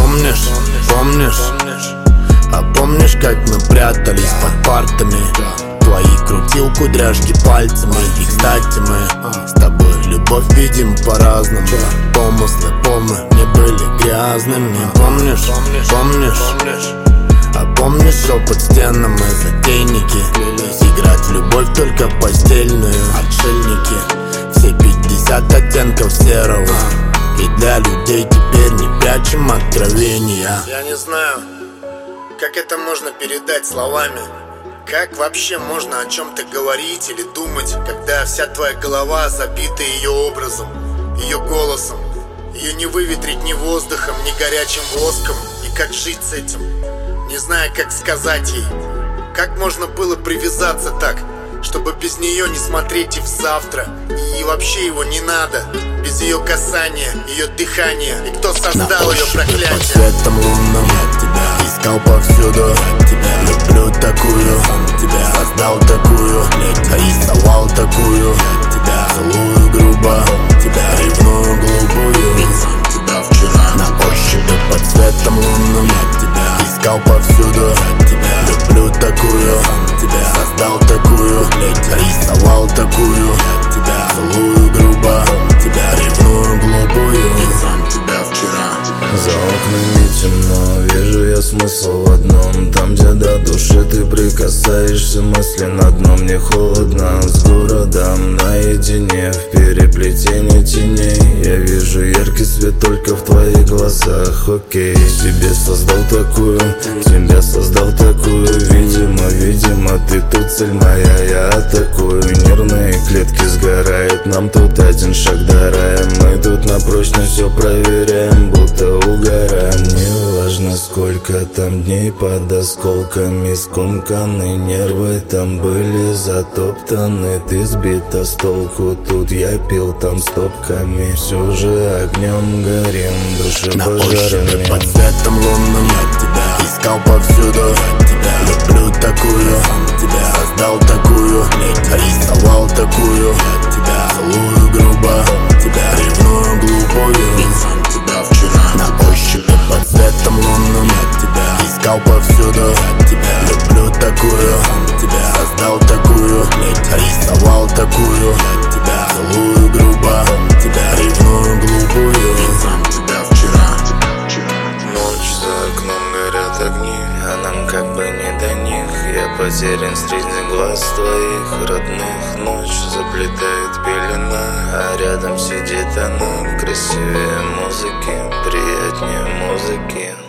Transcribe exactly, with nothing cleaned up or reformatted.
помнишь, помнишь? А помнишь, как мы прятались под партами? Твои крутил кудряшки пальцами. И, кстати, мы с тобой любовь видим по-разному. Помыслы полны не были грязными. Помнишь, помнишь? А помнишь шепот стенам и затейники? Играть в любовь только постельную. Отшельники, все пятьдесят оттенков серого. И для людей теперь не прячем откровения. Я не знаю, как это можно передать словами. Как вообще можно о чем-то говорить или думать, когда вся твоя голова забита ее образом, ее голосом? Ее не выветрить ни воздухом, ни горячим воском. И как жить с этим? Не знаю, как сказать ей. Как можно было привязаться так, чтобы без нее не смотреть и в завтра? И вообще его не надо. Без ее касания, ее дыхания. И кто создал ее проклятие? Под светом лунным я тебя искал повсюду. Я тебя люблю такую, сам тебя создал такую, рисовал такую. Я тебя целую грубо, тебя ревную голубую. Ведь сам тебя вчера на ощупь под светом лунным я тебя искал повсюду. Я тебя люблю такую, сам тебя создал такую, рисовал такую. Я тебя целую грубо, тебя ревную голубую. Ведь сам тебя вчера. За окнами темно, вижу я смысл в одном. Там, где до души ты прикасаешься, мысли на дно. Мне холодно с городом наедине, в переплетении теней. Я вижу яркий свет только в твоих глазах. Окей, себе создал такую, тебя создал такую. Видимо, видимо, ты тут цель моя, я атакую. Нервные клетки сгорают, нам тут один шаг до рая. Мы тут на прочность все проверяем, будто угораем. Неважно, сколько там дней под осколками скомканы. Нервы там были затоптаны. Ты сбита с толку, тут я пил, там стопками. Все же огнем горим, души на пожарами. ощупь под светом лунным я тебя искал повсюду. Я тебя люблю такую, сам тебя создал такую, рисовал такую. Я тебя целую грубо, тебя ревную голубую. Ведь сам тебя вчера на ощупь под светом лунным я тебя искал повсюду. Я тебя люблю такую, сам тебя создал такую, рисовал такую. Я тебя целую грубо, тебя ревную голубую. Ведь сам тебя вчера. Ночь за окном горят огни, а нам как бы не до них. Я потерян среди глаз твоих родных. Ночь заплетает пелена, а рядом сидит она. Красивее музыки, приятнее музыки.